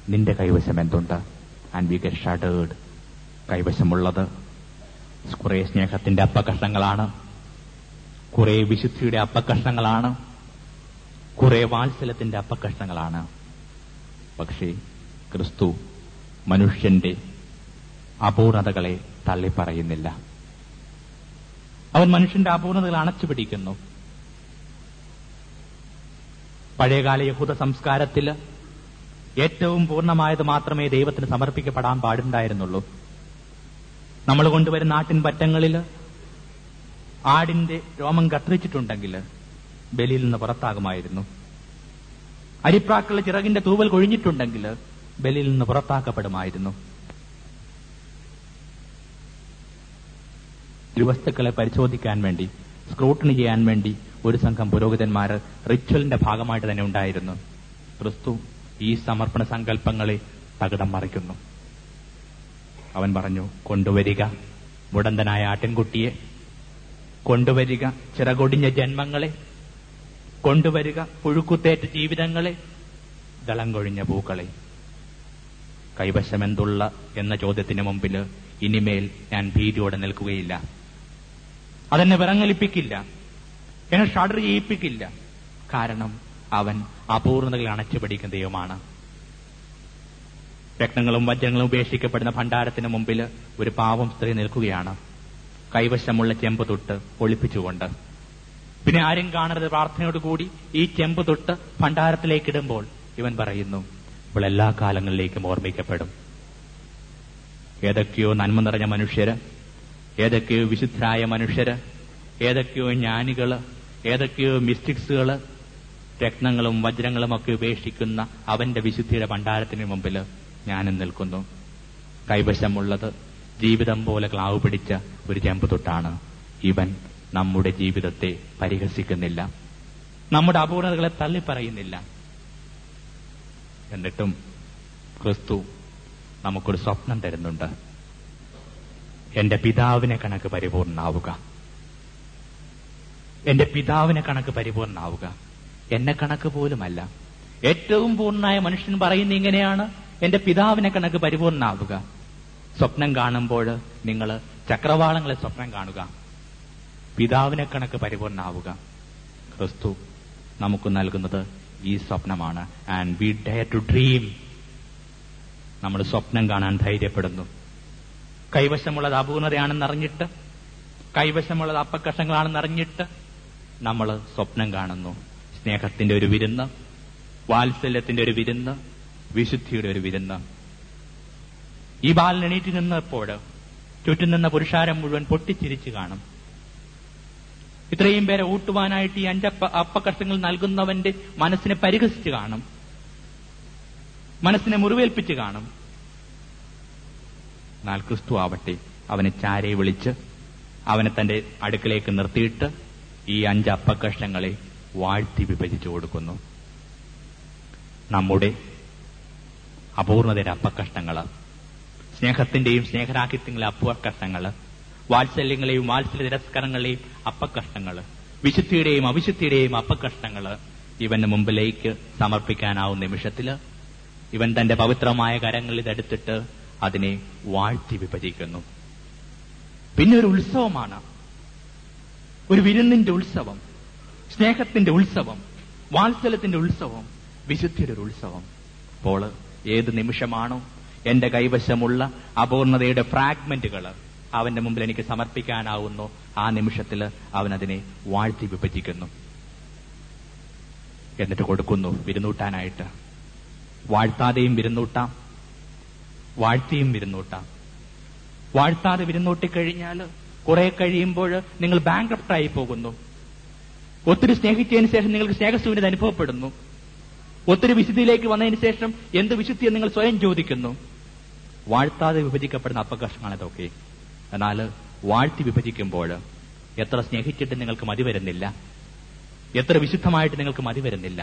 നിന്റെ കൈവശം എന്തുണ്ട്? And we get shattered. കൈവശമുള്ളത് കുറെ സ്നേഹത്തിന്റെ അപ്പക്കഷ്ണങ്ങളാണ്, കുറെ വിശുദ്ധിയുടെ അപ്പക്കഷ്ണങ്ങളാണ്, കുറെ വാത്സല്യത്തിന്റെ അപ്പക്കഷ്ണങ്ങളാണ്. പക്ഷേ ക്രിസ്തു മനുഷ്യന്റെ അപൂർണതകളെ തള്ളിപ്പറയുന്നില്ല. അവൻ മനുഷ്യന്റെ അപൂർണതകൾ അണച്ചുപിടിക്കുന്നു. പഴയകാല യഹൂദ സംസ്കാരത്തിൽ ഏറ്റവും പൂർണ്ണമായത് മാത്രമേ ദൈവത്തിന് സമർപ്പിക്കപ്പെടാൻ പാടുണ്ടായിരുന്നുള്ളൂ. നമ്മൾ കൊണ്ടുവരുന്ന ആട്ടിൻ പറ്റങ്ങളിൽ ആടിന്റെ രോമം കത്രിച്ചിട്ടുണ്ടെങ്കിൽ ബലിയിൽ നിന്ന് പുറത്താകുമായിരുന്നു. അരിപ്രാക്കളുടെ ചിറകിന്റെ തൂവൽ കൊഴിഞ്ഞിട്ടുണ്ടെങ്കിൽ ബലിയിൽ നിന്ന് പുറത്താക്കപ്പെടുമായിരുന്നു. തിരുവസ്തുക്കളെ പരിശോധിക്കാൻ വേണ്ടി, സ്ക്രൂട്ടണി ചെയ്യാൻ വേണ്ടി ഒരു സംഘം പുരോഹിതന്മാർ റിച്വലിന്റെ ഭാഗമായിട്ട് തന്നെ ഉണ്ടായിരുന്നു. ക്രിസ്തു ഈ സമർപ്പണ സങ്കല്പങ്ങളെ തകിടം മറിക്കുന്നു. അവൻ പറഞ്ഞു, കൊണ്ടുവരിക മുടന്തനായ ആട്ടിൻകുട്ടിയെ, കൊണ്ടുവരിക ചിറകൊടിഞ്ഞ ജന്മങ്ങളെ, കൊണ്ടുവരിക പുഴുക്കുത്തേറ്റ ജീവിതങ്ങളെ, ദളം കൊഴിഞ്ഞ പൂക്കളെ. കൈവശമെന്തുള്ള എന്ന ചോദ്യത്തിന് മുമ്പിൽ ഇനിമേൽ ഞാൻ ഭീതിയോടെ നിൽക്കുകയില്ല. അതെന്നെ വിറങ്ങലിപ്പിക്കില്ല, എന്നെ ഷഡർ ചെയ്യിപ്പിക്കില്ല. കാരണം അവൻ അപൂർണതകൾ അണച്ചുപിടിക്കുന്ന ദൈവമാണ്. രത്നങ്ങളും വജ്രങ്ങളും ഉപേക്ഷിക്കപ്പെടുന്ന ഭണ്ഡാരത്തിന് മുമ്പിൽ ഒരു പാവം സ്ത്രീ നിൽക്കുകയാണ്, കൈവശമുള്ള ചെമ്പ് തൊട്ട് ഒളിപ്പിച്ചുകൊണ്ട്. പിന്നെ ആരും കാണരുത് പ്രാർത്ഥനയോടുകൂടി ഈ ചെമ്പ് തൊട്ട് ഭണ്ഡാരത്തിലേക്കിടുമ്പോൾ ഇവൻ പറയുന്നു, ഇപ്പോൾ എല്ലാ കാലങ്ങളിലേക്കും ഓർമ്മിക്കപ്പെടും. ഏതൊക്കെയോ നന്മ നിറഞ്ഞ മനുഷ്യര്, ഏതൊക്കെയോ വിശുദ്ധരായ മനുഷ്യര്, ഏതൊക്കെയോ ജ്ഞാനികള്, ഏതൊക്കെയോ മിസ്റ്റിക്സുകള് രത്നങ്ങളും വജ്രങ്ങളും ഒക്കെ ഉപേക്ഷിക്കുന്ന അവന്റെ വിശുദ്ധിയുടെ ഭണ്ഡാരത്തിന് മുമ്പിൽ ഞാനും നിൽക്കുന്നു. കൈവശമുള്ളത് ജീവിതം പോലെ ക്ലാവ് പിടിച്ച ഒരു ചെമ്പ് തൊട്ടാണ്. ഇവൻ നമ്മുടെ ജീവിതത്തെ പരിഹസിക്കുന്നില്ല, നമ്മുടെ അപൂർണതകളെ തള്ളിപ്പറയുന്നില്ല. എന്നിട്ടും ക്രിസ്തു നമുക്കൊരു സ്വപ്നം തരുന്നുണ്ട്. എന്റെ പിതാവിനെ കണക്ക് പരിപൂർണനാവുക, എന്റെ പിതാവിനെ കണക്ക് പരിപൂർണനാവുക. എന്നെ കണക്ക് പോലുമല്ല. ഏറ്റവും പൂർണ്ണനായ മനുഷ്യൻ പറയുന്ന ഇങ്ങനെയാണ്, എന്റെ പിതാവിനെ കണക്ക് പരിപൂർണനാവുക. സ്വപ്നം കാണുമ്പോൾ നിങ്ങൾ ചക്രവാളങ്ങളെ സ്വപ്നം കാണുക, പിതാവിനെ കണക്ക് പരിപൂർണനാവുക. ക്രിസ്തു നമുക്ക് നൽകുന്നത് ഈ സ്വപ്നമാണ്. And we dare to dream. നമ്മൾ സ്വപ്നം കാണാൻ ധൈര്യപ്പെടുന്നു. കൈവശമുള്ളത് അപൂർണതയാണെന്നറിഞ്ഞിട്ട്, കൈവശമുള്ളത് അപ്പക്കഷങ്ങളാണെന്നറിഞ്ഞിട്ട് നമ്മൾ സ്വപ്നം കാണുന്നു. സ്നേഹത്തിന്റെ ഒരു വിരുന്ന്, വാത്സല്യത്തിന്റെ ഒരു വിരുന്ന്, വിശുദ്ധിയുടെ ഒരു വിരുന്ന്. ഈ ബാലൻ എണീറ്റ് നിന്നപ്പോൾ ചുറ്റും നിന്ന പുരുഷാരം മുഴുവൻ പൊട്ടിച്ചിരിച്ചു കാണും. ഇത്രയും പേരെ ഊട്ടുവാനായിട്ട് ഈ 5 അപ്പക്കഷങ്ങൾ നൽകുന്നവന്റെ മനസ്സിനെ പരിഹസിച്ച് കാണും, മനസ്സിനെ മുറിവേൽപ്പിച്ച് കാണും. എന്നാൽ ക്രിസ്തു ആവട്ടെ അവനെ ചാരെ വിളിച്ച് അവനെ തന്റെ അടുക്കലേക്ക് നിർത്തിയിട്ട് ഈ 5 അപ്പക്കഷങ്ങളെ വാഴ്ത്തി വിഭജിച്ചു കൊടുക്കുന്നു. നമ്മുടെ അപൂർണതയുടെ അപ്പക്കഷ്ണങ്ങള്, സ്നേഹത്തിന്റെയും സ്നേഹരാഹിത്യങ്ങളെ അപ്പക്കഷ്ണങ്ങള്, വാത്സല്യങ്ങളെയും വാത്സല്യ തിരസ്കരങ്ങളെയും അപ്പക്കഷ്ണങ്ങള്, വിശുദ്ധിയുടെയും അവിശുദ്ധിയുടെയും അപ്പക്കഷ്ണങ്ങള് ഇവന്റെ മുമ്പിലേക്ക് സമർപ്പിക്കാനാവുന്ന നിമിഷത്തില് ഇവൻ തന്റെ പവിത്രമായ കരങ്ങളിൽ ഇതെടുത്തിട്ട് അതിനെ വാഴ്ത്തി വിഭജിക്കുന്നു. പിന്നെ ഒരു ഉത്സവമാണ്, ഒരു വിരുന്നിന്റെ ഉത്സവം, സ്നേഹത്തിന്റെ ഉത്സവം, വാത്സല്യത്തിന്റെ ഉത്സവം, വിശുദ്ധിയുടെ ഒരു ഉത്സവം. അപ്പോൾ ഏത് നിമിഷമാണോ എന്റെ കൈവശമുള്ള അപൂർണതയുടെ ഫ്രാഗ്മെന്റുകൾ അവന്റെ മുമ്പിൽ എനിക്ക് സമർപ്പിക്കാനാവുന്നു, ആ നിമിഷത്തിൽ അവൻ അതിനെ വാഴ്ത്തി വിഭജിക്കുന്നു, എന്നിട്ട് കൊടുക്കുന്നു വിരുന്നൂട്ടാനായിട്ട്. വാഴ്ത്താതെയും വിരുന്നൂട്ടാം, വാഴ്ത്തിയും വിരുന്നൂട്ടാം. വാഴ്ത്താതെ വിരുന്നൂട്ടിക്കഴിഞ്ഞാൽ കുറെ കഴിയുമ്പോൾ നിങ്ങൾ ബാങ്ക്രപ്റ്റായി പോകുന്നു. ഒത്തിരി സ്നേഹിച്ചതിന് ശേഷം നിങ്ങൾക്ക് സ്നേഹശൂന്യത അനുഭവപ്പെടുന്നു. ഒത്തിരി വിശുദ്ധിയിലേക്ക് വന്നതിന് ശേഷം എന്ത് വിശുദ്ധിയെ നിങ്ങൾ സ്വയം ചോദിക്കുന്നു. വാഴ്ത്താതെ വിഭജിക്കപ്പെടുന്ന അപകർഷങ്ങളാണ് ഇതൊക്കെ. എന്നാൽ വാഴ്ത്തി വിഭജിക്കുമ്പോൾ എത്ര സ്നേഹിച്ചിട്ട് നിങ്ങൾക്ക് മതി വരുന്നില്ല, എത്ര വിശുദ്ധമായിട്ട് നിങ്ങൾക്ക് മതി വരുന്നില്ല.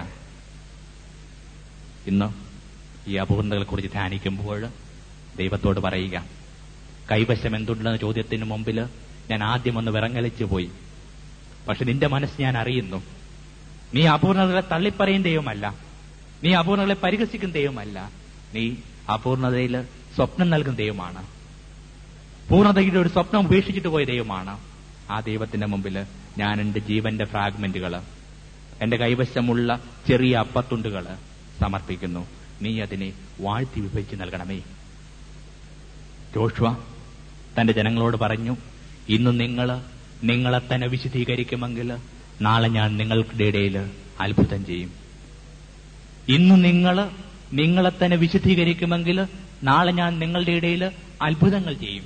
ഇന്ന് ഈ അപൂർണതകളെ കുറിച്ച് ധ്യാനിക്കുമ്പോൾ ദൈവത്തോട് പറയുക, കൈവശം എന്തുണ്ടെന്ന ചോദ്യത്തിന് മുമ്പിൽ ഞാൻ ആദ്യം ഒന്ന് വിറങ്ങലിച്ചു പോയി. പക്ഷെ നിന്റെ മനസ്സ് ഞാൻ അറിയുന്നു. നീ അപൂർണതകളെ തള്ളിപ്പറയും ദൈവമല്ല, നീ അപൂർണതകളെ പരിഹസിക്കുന്ന ദൈവമല്ല. നീ അപൂർണതയിൽ സ്വപ്നം നൽകുന്ന ദൈവമാണ്. പൂർണ്ണതയുടെ ഒരു സ്വപ്നം ഉപേക്ഷിച്ചിട്ട് പോയ ദൈവമാണ്. ആ ദൈവത്തിന്റെ മുമ്പിൽ ഞാൻ എന്റെ ജീവന്റെ ഫ്രാഗ്മെന്റുകൾ, എന്റെ കൈവശമുള്ള ചെറിയ അപ്പത്തുണ്ടുകൾ സമർപ്പിക്കുന്നു. നീ അതിനെ വാഴ്ത്തി വിഭജിച്ച് നൽകണമേ. യോശുവ തന്റെ ജനങ്ങളോട് പറഞ്ഞു, ഇന്ന് നിങ്ങളെ തന്നെ വിശുദ്ധീകരിക്കുമെങ്കിൽ നാളെ ഞാൻ നിങ്ങളുടെ ഇടയിൽ അത്ഭുതം ചെയ്യും. ഇന്ന് നിങ്ങളെ തന്നെ വിശുദ്ധീകരിക്കുമെങ്കിൽ നാളെ ഞാൻ നിങ്ങളുടെ ഇടയിൽ അത്ഭുതങ്ങൾ ചെയ്യും.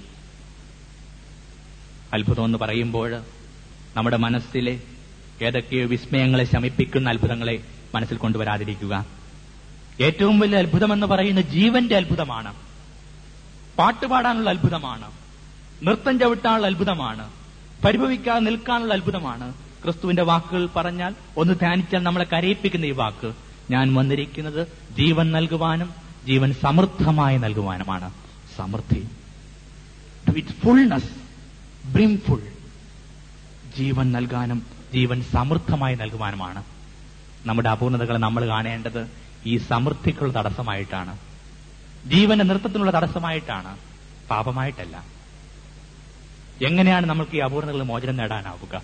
അത്ഭുതം എന്ന് പറയുമ്പോൾ നമ്മുടെ മനസ്സിലെ ഏതൊക്കെയോ വിസ്മയങ്ങളെ ശമിപ്പിക്കുന്ന അത്ഭുതങ്ങളെ മനസ്സിൽ കൊണ്ടുവരാതിരിക്കുക. ഏറ്റവും വലിയ അത്ഭുതമെന്ന് പറയുന്ന ജീവന്റെ അത്ഭുതമാണ്. പാട്ടുപാടാനുള്ള അത്ഭുതമാണ്. നൃത്തം ചവിട്ടാനുള്ള അത്ഭുതമാണ്. പരിഭവിക്കാതെ നിൽക്കാനുള്ള അത്ഭുതമാണ്. ക്രിസ്തുവിന്റെ വാക്കുകൾ പറഞ്ഞാൽ, ഒന്ന് ധ്യാനിച്ചാൽ നമ്മളെ കരയിപ്പിക്കുന്ന ഈ വാക്ക്, ഞാൻ വന്നിരിക്കുന്നത് ജീവൻ നൽകുവാനും ജീവൻ സമൃദ്ധമായി നൽകുവാനുമാണ്. സമൃദ്ധി, ടു ഇറ്റ്സ് ഫുൾനെസ്, ബ്രിംഫുൾ. ജീവൻ നൽകാനും ജീവൻ സമൃദ്ധമായി നൽകുവാനുമാണ്. നമ്മുടെ അപൂർണതകളെ നമ്മൾ കാണേണ്ടത് ഈ സമൃദ്ധിക്കുള്ള തടസ്സമായിട്ടാണ്, ജീവന്റെ നൃത്തത്തിനുള്ള തടസ്സമായിട്ടാണ്, പാപമായിട്ടല്ല. എങ്ങനെയാണ് നമ്മൾക്ക് ഈ അപൂർണതകൾ മോചനം നേടാനാവുക?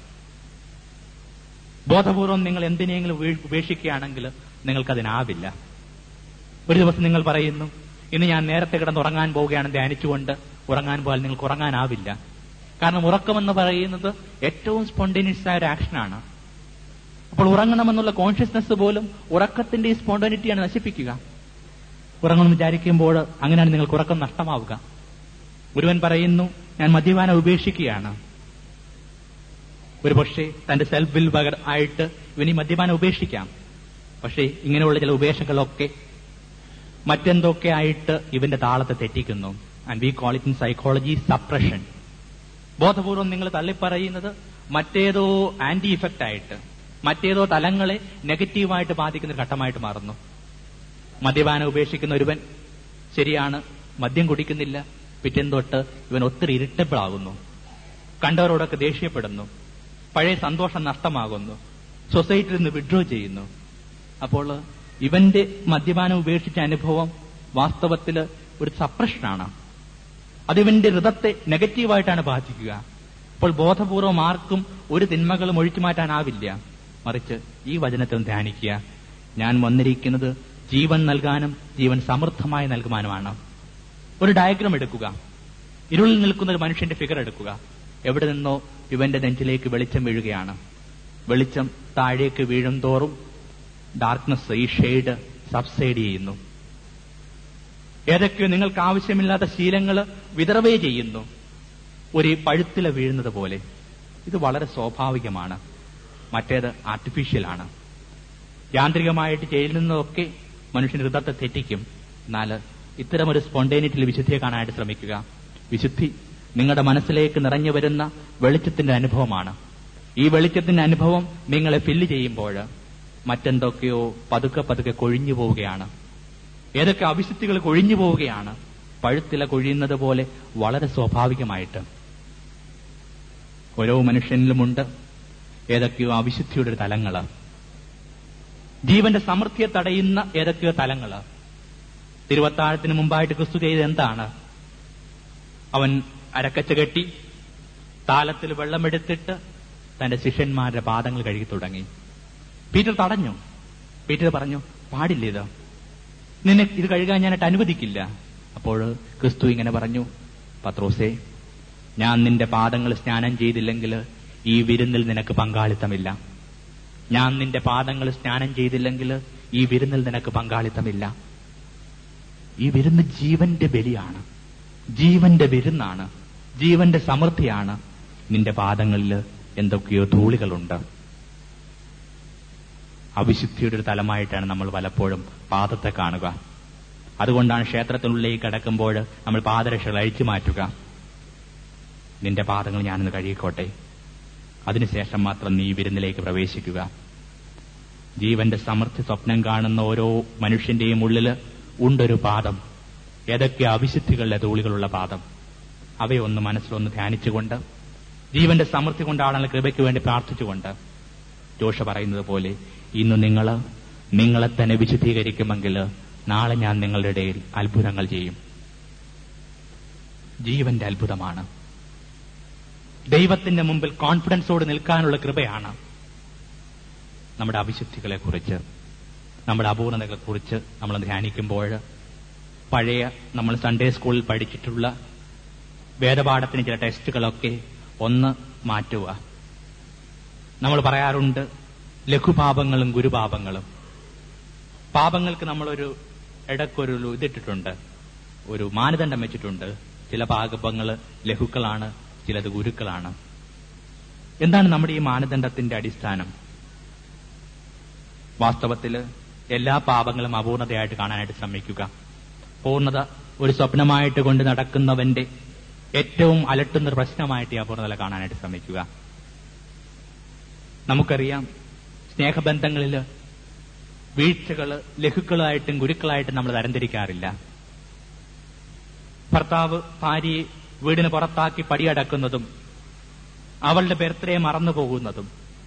ബോധപൂർവം നിങ്ങൾ എന്തിനെങ്കിലും ഉപേക്ഷിക്കുകയാണെങ്കിൽ നിങ്ങൾക്കതിനാവില്ല. ഒരു ദിവസം നിങ്ങൾ പറയുന്നു, ഇന്ന് ഞാൻ നേരത്തെ കിടന്നുറങ്ങാൻ പോവുകയാണ്, ധ്യാനിച്ചുകൊണ്ട് ഉറങ്ങാൻ പോയാൽ നിങ്ങൾക്ക് ഉറങ്ങാനാവില്ല. കാരണം ഉറക്കമെന്ന് പറയുന്നത് ഏറ്റവും സ്പോണ്ടേനിയസ് ആയ ഒരു ആക്ഷനാണ്. അപ്പോൾ ഉറങ്ങണമെന്നുള്ള കോൺഷ്യസ്നെസ് പോലും ഉറക്കത്തിന്റെ ഈ സ്പോണ്ടേനിറ്റിയാണ് നശിപ്പിക്കുക. ഉറങ്ങണമെന്ന് വിചാരിക്കുമ്പോൾ അങ്ങനെയാണ് നിങ്ങൾക്ക് ഉറക്കം നഷ്ടമാവുക. ഒരുവൻ പറയുന്നു, ഞാൻ മദ്യപാനം ഉപേക്ഷിക്കുകയാണ്. ഒരു പക്ഷേ തന്റെ സെൽഫ് വിൽ ആയിട്ട് ഇവന് ഈ മദ്യപാനം ഉപേക്ഷിക്കാം. പക്ഷേ ഇങ്ങനെയുള്ള ചില ഉപേക്ഷകളൊക്കെ മറ്റെന്തൊക്കെ ആയിട്ട് ഇവന്റെ താളത്തെ തെറ്റിക്കുന്നു. And we call it in psychology suppression. ബോധപൂർവം നിങ്ങൾ തള്ളിപ്പറയുന്നത് മറ്റേതോ ആന്റി ഇഫക്റ്റ് ആയിട്ട്, മറ്റേതോ തലങ്ങളെ നെഗറ്റീവായിട്ട് ബാധിക്കുന്ന ഒരു ഘട്ടമായിട്ട് മാറുന്നു. മദ്യപാനം ഉപേക്ഷിക്കുന്ന ഒരുവൻ, ശരിയാണ്, മദ്യം കുടിക്കുന്നില്ല, പിറ്റേന്ന് തൊട്ട് ഇവൻ ഒത്തിരി ഇറിറ്റബിൾ ആകുന്നു, കണ്ടവരോടൊക്കെ ദേഷ്യപ്പെടുന്നു, പഴയ സന്തോഷം നഷ്ടമാകുന്നു, സൊസൈറ്റിയിൽ നിന്ന് വിഡ്രോ ചെയ്യുന്നു. അപ്പോൾ ഇവന്റെ മദ്യപാനം ഉപേക്ഷിച്ച അനുഭവം വാസ്തവത്തിൽ ഒരു സപ്രഷനാണ്. അതിവന്റെ ഹൃദയത്തെ നെഗറ്റീവായിട്ടാണ് ബാധിക്കുക. അപ്പോൾ ബോധപൂർവം ആർക്കും ഒരു തിന്മകളും ഒഴിച്ചു മാറ്റാനാവില്ല. മറിച്ച് ഈ വചനത്തിൽ ധ്യാനിക്കുക, ഞാൻ വന്നിരിക്കുന്നത് ജീവൻ നൽകാനും ജീവൻ സമൃദ്ധമായി നൽകുവാനുമാണ്. ഒരു ഡയഗ്രം എടുക്കുക. ഇരുളിൽ നിൽക്കുന്ന ഒരു മനുഷ്യന്റെ ഫിഗർ എടുക്കുക. എവിടെ നിന്നോ ഇവന്റെ നെഞ്ചിലേക്ക് വെളിച്ചം വീഴുകയാണ്. വെളിച്ചം താഴേക്ക് വീഴും തോറും ഡാർക്ക്നെസ്, ഈ ഷെയ്ഡ് സബ്സൈഡ് ചെയ്യുന്നു. ഏതൊക്കെയോ നിങ്ങൾക്ക് ആവശ്യമില്ലാത്ത ശീലങ്ങൾ വിതറവേ ചെയ്യുന്നു, ഒരു പഴുത്തില വീഴുന്നത് പോലെ. ഇത് വളരെ സ്വാഭാവികമാണ്. മറ്റേത് ആർട്ടിഫിഷ്യലാണ്. യാന്ത്രികമായിട്ട് ചെയ്യുന്നതൊക്കെ മനുഷ്യന്റെ ഹൃദയത്തെ തെറ്റിക്കും. എന്നാൽ ഇത്തരമൊരു സ്പോണ്ടേനിറ്റിയിൽ വിശുദ്ധിയെ കാണാനായിട്ട് ശ്രമിക്കുക. വിശുദ്ധി നിങ്ങളുടെ മനസ്സിലേക്ക് നിറഞ്ഞു വരുന്ന വെളിച്ചത്തിന്റെ അനുഭവമാണ്. ഈ വെളിച്ചത്തിന്റെ അനുഭവം നിങ്ങളെ ഫില്ല് ചെയ്യുമ്പോൾ മറ്റെന്തൊക്കെയോ പതുക്കെ പതുക്കെ കൊഴിഞ്ഞു പോവുകയാണ്. ഏതൊക്കെ അവിശുദ്ധികൾ കൊഴിഞ്ഞു പോവുകയാണ്. പഴുത്തില കൊഴിയുന്നത് പോലെ വളരെ സ്വാഭാവികമായിട്ട് ഓരോ മനുഷ്യനിലുമുണ്ട് ഏതൊക്കെയോ അവിശുദ്ധിയുടെ തലങ്ങള്, ജീവന്റെ സമൃദ്ധിയെ തടയുന്ന ഏതൊക്കെയോ തലങ്ങള്. തിരുവത്താഴത്തിന് മുമ്പായിട്ട് ക്രിസ്തു ചെയ്ത് എന്താണ്? അവൻ അരക്കച്ച കെട്ടി താലത്തിൽ വെള്ളമെടുത്തിട്ട് തന്റെ ശിഷ്യന്മാരുടെ പാദങ്ങൾ കഴുകി തുടങ്ങി. പീറ്റർ തടഞ്ഞു. പീറ്റർ പറഞ്ഞു, പാടില്ല, നിന്നെ ഇത് കഴുകാൻ ഞാനായിട്ട് അനുവദിക്കില്ല. അപ്പോൾ ക്രിസ്തു ഇങ്ങനെ പറഞ്ഞു, പത്രോസേ, ഞാൻ നിന്റെ പാദങ്ങൾ സ്നാനം ചെയ്തില്ലെങ്കിൽ ഈ വിരുന്നിൽ നിനക്ക് പങ്കാളിത്തമില്ല. ഞാൻ നിന്റെ പാദങ്ങൾ സ്നാനം ചെയ്തില്ലെങ്കിൽ ഈ വിരുന്നിൽ നിനക്ക് പങ്കാളിത്തമില്ല. ഈ വിരുന്ന് ജീവന്റെ ബലിയാണ്, ജീവന്റെ വിരുന്നാണ്, ജീവന്റെ സമൃദ്ധിയാണ്. നിന്റെ പാദങ്ങളിൽ എന്തൊക്കെയോ ധൂളികളുണ്ട്. അവിശുദ്ധിയുടെ ഒരു തലമായിട്ടാണ് നമ്മൾ പലപ്പോഴും പാദത്തെ കാണുക. അതുകൊണ്ടാണ് ക്ഷേത്രത്തിനുള്ളിലേക്ക് കടക്കുമ്പോൾ നമ്മൾ പാദരക്ഷകൾ അഴിച്ചു മാറ്റുക. നിന്റെ പാദങ്ങൾ ഞാനൊന്ന് കഴുകിക്കോട്ടെ, അതിനുശേഷം മാത്രം നീ വിരുന്നിലേക്ക് പ്രവേശിക്കുക. ജീവന്റെ സമൃദ്ധി സ്വപ്നം കാണുന്ന ഓരോ മനുഷ്യന്റെയും ഉള്ളിൽ ഉണ്ടൊരു പാദം, ഏതൊക്കെ അവിശുദ്ധികളുടെ ധൂളികളുള്ള പാദം. അവയൊന്ന് മനസ്സിലൊന്ന് ധ്യാനിച്ചുകൊണ്ട്, ജീവന്റെ സമൃദ്ധി കൊണ്ടാണെന്ന കൃപയ്ക്ക് വേണ്ടി പ്രാർത്ഥിച്ചുകൊണ്ട്, ജോഷ പറയുന്നത് പോലെ ഇന്ന് നിങ്ങളെ തന്നെ വിശുദ്ധീകരിക്കുമെങ്കിൽ നാളെ ഞാൻ നിങ്ങളുടെ ഇടയിൽ അത്ഭുതങ്ങൾ ചെയ്യും. ജീവന്റെ അത്ഭുതമാണ്. ദൈവത്തിന്റെ മുമ്പിൽ കോൺഫിഡൻസോട് നിൽക്കാനുള്ള കൃപയാണ്. നമ്മുടെ അവിശുദ്ധികളെക്കുറിച്ച്, നമ്മുടെ അപൂർണതകളെക്കുറിച്ച് നമ്മൾ ധ്യാനിക്കുമ്പോൾ പഴയ നമ്മൾ സൺഡേ സ്കൂളിൽ പഠിച്ചിട്ടുള്ള വേദപാഠത്തിന് ചില ടെസ്റ്റുകളൊക്കെ ഒന്ന് മാറ്റുക. നമ്മൾ പറയാറുണ്ട് ലഘുപാപങ്ങളും ഗുരുപാപങ്ങളും. പാപങ്ങൾക്ക് നമ്മളൊരു ഇടയ്ക്കൊരു ഇതിട്ടിട്ടുണ്ട്, ഒരു മാനദണ്ഡം വെച്ചിട്ടുണ്ട്. ചില പാപങ്ങൾ ലഘുക്കളാണ്, ചിലത് ഗുരുക്കളാണ്. എന്താണ് നമ്മുടെ ഈ മാനദണ്ഡത്തിന്റെ അടിസ്ഥാനം? വാസ്തവത്തിൽ എല്ലാ പാപങ്ങളും അപൂർണതയായിട്ട് കാണാനായിട്ട് ശ്രമിക്കുക. പൂർണ്ണത ഒരു സ്വപ്നമായിട്ട് കൊണ്ട് നടക്കുന്നവന്റെ ഏറ്റവും അലട്ടുന്ന പ്രശ്നമായിട്ട് ഈ അപൂർണത കാണാനായിട്ട് ശ്രമിക്കുക. നമുക്കറിയാം, സ്നേഹബന്ധങ്ങളിൽ വീഴ്ചകൾ ലഘുക്കളായിട്ടും ഗുരുക്കളായിട്ടും നമ്മൾ തരംതിരിക്കാറില്ല. ഭർത്താവ് ഭാര്യയെ വീടിന് പുറത്താക്കി പടിയടക്കുന്നതും അവളുടെ ബർത്ത്ഡേ മറന്നു പോകുന്നതും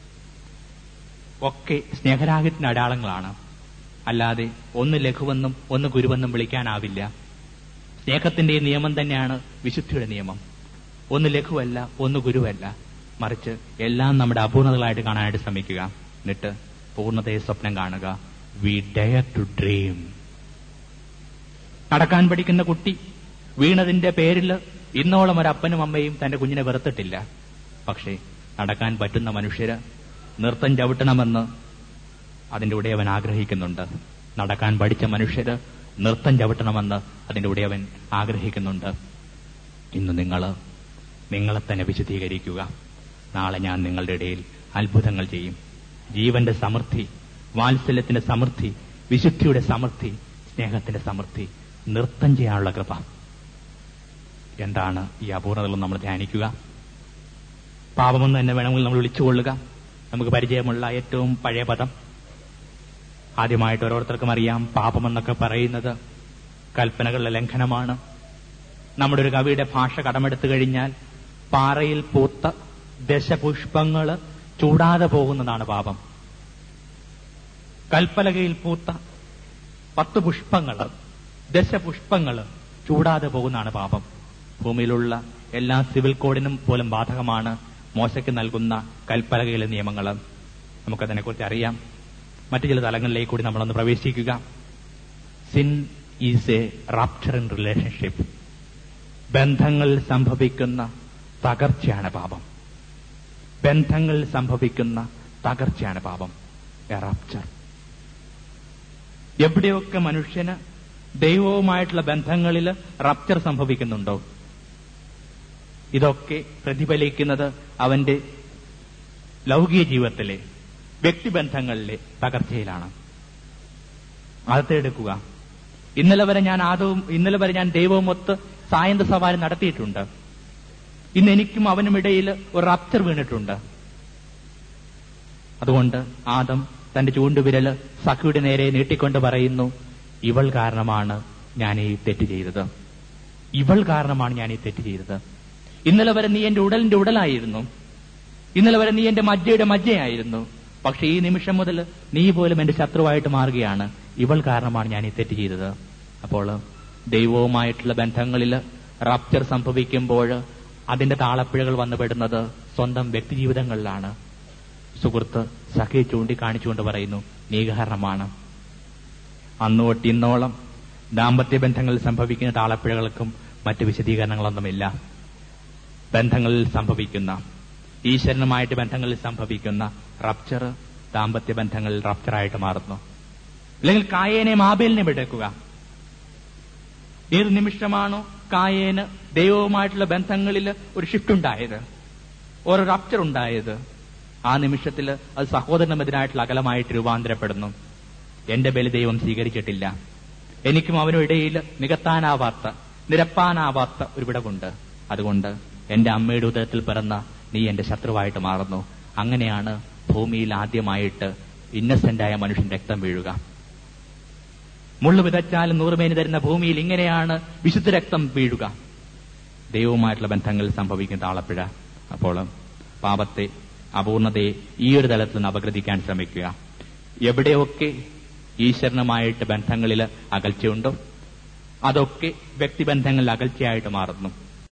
ഒക്കെ സ്നേഹരാഗത്തിന്റെ അടയാളങ്ങളാണ്. അല്ലാതെ ഒന്ന് ലഘുവെന്നും ഒന്ന് ഗുരുവെന്നും വിളിക്കാനാവില്ല. സ്നേഹത്തിന്റെ നിയമം തന്നെയാണ് വിശുദ്ധിയുടെ നിയമം. ഒന്ന് ലഘുവല്ല, ഒന്ന് ഗുരുവല്ല, മറിച്ച് എല്ലാം നമ്മുടെ അപൂർണതകളായിട്ട് കാണാനായിട്ട് ശ്രമിക്കുക. എന്നിട്ട് പൂർണ്ണതയെ സ്വപ്നം കാണുക. We dare to dream. നടക്കാൻ പഠിക്കുന്ന കുട്ടി വീണതിന്റെ പേരിൽ ഇന്നോളം ഒരപ്പനും അമ്മയും തന്റെ കുഞ്ഞിനെ വെറുത്തിട്ടില്ല. പക്ഷേ നടക്കാൻ പറ്റുന്ന മനുഷ്യര് നൃത്തം ചവിട്ടണമെന്ന് അതിന്റെ ഉടയവൻ ആഗ്രഹിക്കുന്നുണ്ട്. നടക്കാൻ പഠിച്ച മനുഷ്യര് നൃത്തം ചവിട്ടണമെന്ന് അതിന്റെ ഉടയവൻ ആഗ്രഹിക്കുന്നുണ്ട്. ഇന്ന് നിങ്ങളെ തന്നെ വിശദീകരിക്കുക. നാളെ ഞാൻ നിങ്ങളുടെ ഇടയിൽ അത്ഭുതങ്ങൾ ചെയ്യും. ജീവന്റെ സമൃദ്ധി, വാത്സല്യത്തിന്റെ സമൃദ്ധി, വിശുദ്ധിയുടെ സമൃദ്ധി, സ്നേഹത്തിന്റെ സമൃദ്ധി, നൃത്തം ചെയ്യാനുള്ള കൃപ. എന്താണ് ഈ അപൂർണതകളും നമ്മൾ ധ്യാനിക്കുക. പാപമെന്ന് തന്നെ വേണമെങ്കിൽ നമ്മൾ വിളിച്ചുകൊള്ളുക. നമുക്ക് പരിചയമുള്ള ഏറ്റവും പഴയ പദം. ആദ്യമായിട്ട് ഓരോരുത്തർക്കും അറിയാം, പാപമെന്നൊക്കെ പറയുന്നത് കൽപ്പനകളുടെ ലംഘനമാണ്. നമ്മുടെ ഒരു കവിയുടെ ഭാഷ കടമെടുത്തു കഴിഞ്ഞാൽ പാറയിൽ പൂത്ത ദശപുഷ്പങ്ങൾ ചൂടാതെ പോകുന്നതാണ് പാപം. കൽപ്പലകയിൽ പൂത്ത 10 പുഷ്പങ്ങൾ, ദശപുഷ്പങ്ങൾ ചൂടാതെ പോകുന്നതാണ് പാപം. ഭൂമിയിലുള്ള എല്ലാ സിവിൽ കോഡിനും പോലും ബാധകമാണ് മോശയ്ക്ക് നൽകുന്ന കൽപ്പലകയിലെ നിയമങ്ങൾ. നമുക്കതിനെക്കുറിച്ച് അറിയാം. മറ്റു ചില തലങ്ങളിലേക്ക് കൂടി നമ്മളൊന്ന് പ്രവേശിക്കുക. Sin is a rapture in relationship. ബന്ധങ്ങളിൽ സംഭവിക്കുന്ന തകർച്ചയാണ് പാപം. ബന്ധങ്ങളിൽ സംഭവിക്കുന്ന തകർച്ചയാണ് പാപം. A rapture. എവിടെയൊക്കെ മനുഷ്യന് ദൈവവുമായിട്ടുള്ള ബന്ധങ്ങളിൽ റപ്ചർ സംഭവിക്കുന്നുണ്ടോ, ഇതൊക്കെ പ്രതിഫലിക്കുന്നത് അവന്റെ ലൗകിക ജീവിതത്തിലെ വ്യക്തിബന്ധങ്ങളിലെ തകർച്ചയിലാണ്. അതെടുക്കുക. ഇന്നലെ വരെ ഞാൻ ദൈവവും ഒത്ത് സായന്ത സവാരി നടത്തിയിട്ടുണ്ട്. ഇന്ന് എനിക്കും അവനും ഇടയിൽ ഒരു റപ്ചർ വീണിട്ടുണ്ട്. അതുകൊണ്ട് ആദം തന്റെ ചൂണ്ടുവിരൽ സഖിയുടെ നേരെ നീട്ടിക്കൊണ്ട് പറയുന്നു, ഇവൾ കാരണമാണ് ഞാൻ ഈ തെറ്റ് ചെയ്തത്. ഇവൾ കാരണമാണ് ഞാൻ ഈ തെറ്റ് ചെയ്തത്. ഇന്നലെ വരെ നീ എന്റെ ഉടലിന്റെ ഉടലായിരുന്നു. ഇന്നലെ വരെ നീ എന്റെ മജ്ജയുടെ മജ്ജയായിരുന്നു. പക്ഷെ ഈ നിമിഷം മുതൽ നീ പോലും എന്റെ ശത്രുവായിട്ട് മാറുകയാണ്. ഇവൾ കാരണമാണ് ഞാൻ ഈ തെറ്റ് ചെയ്തത്. അപ്പോൾ ദൈവവുമായിട്ടുള്ള ബന്ധങ്ങളിൽ റപ്ചർ സംഭവിക്കുമ്പോൾ അതിന്റെ താളപ്പിഴകൾ വന്നുപെടുന്നത് സ്വന്തം വ്യക്തിജീവിതങ്ങളിലാണ്. സുഹൃത്ത് സഖിയെ ചൂണ്ടിക്കാണിച്ചുകൊണ്ട് പറയുന്നു, നീ കാരണമാണ്. അന്നുതൊട്ട് ഇന്നോളം ദാമ്പത്യ ബന്ധങ്ങളിൽ സംഭവിക്കുന്ന താളപ്പിഴകൾക്കും മറ്റ് വിശദീകരണങ്ങളൊന്നുമില്ല. ബന്ധങ്ങളിൽ സംഭവിക്കുന്ന, ഈശ്വരനുമായിട്ട് ബന്ധങ്ങളിൽ സംഭവിക്കുന്ന റപ്ചർ ദാമ്പത്യ ബന്ധങ്ങളിൽ റപ്ചറായിട്ട് മാറുന്നു. അല്ലെങ്കിൽ കായേനെയും ആബേലിനെയും എടുക്കുക. ഏത് നിമിഷമാണോ കായേന് ദൈവവുമായിട്ടുള്ള ബന്ധങ്ങളിൽ ഒരു ഷിഫ്റ്റ് ഉണ്ടായത്, ഒരു റപ്ചർ ഉണ്ടായത്, ആ നിമിഷത്തിൽ അത് സഹോദരനെതിരായിട്ടുള്ള അകലമായിട്ട് രൂപാന്തരപ്പെടുന്നു. എന്റെ ബലി ദൈവം സ്വീകരിച്ചിട്ടില്ല. എനിക്കും അവനും ഇടയിൽ നിരപ്പാനാവാത്ത ഒരു വിടവുണ്ട്. അതുകൊണ്ട് എന്റെ അമ്മയുടെ ഉദരത്തിൽ പിറന്ന നീ എന്റെ ശത്രുവായിട്ട് മാറുന്നു. അങ്ങനെയാണ് ഭൂമിയിൽ ആദ്യമായിട്ട് ഇന്നസെന്റായ മനുഷ്യൻ രക്തം വീഴുക. മുള്ളു വിതച്ചാലും 100 മേനി തരുന്ന ഭൂമിയിൽ ഇങ്ങനെയാണ് വിശുദ്ധ രക്തം വീഴുക. ദൈവവുമായിട്ടുള്ള ബന്ധങ്ങളിൽ സംഭവിക്കുന്ന താളപ്പിഴ. അപ്പോൾ പാപത്തെ, അപൂർണതയെ ഈ ഒരു തലത്തിൽ നിന്ന് അപഗ്രഥിക്കാൻ ശ്രമിക്കുക. എവിടെയൊക്കെ ഈശ്വരനുമായിട്ട് ബന്ധങ്ങളിൽ അകൽച്ചയുണ്ടോ? അതൊക്കെ വ്യക്തിബന്ധങ്ങളിൽ അകൽച്ചയായിട്ട് മാറുന്നു.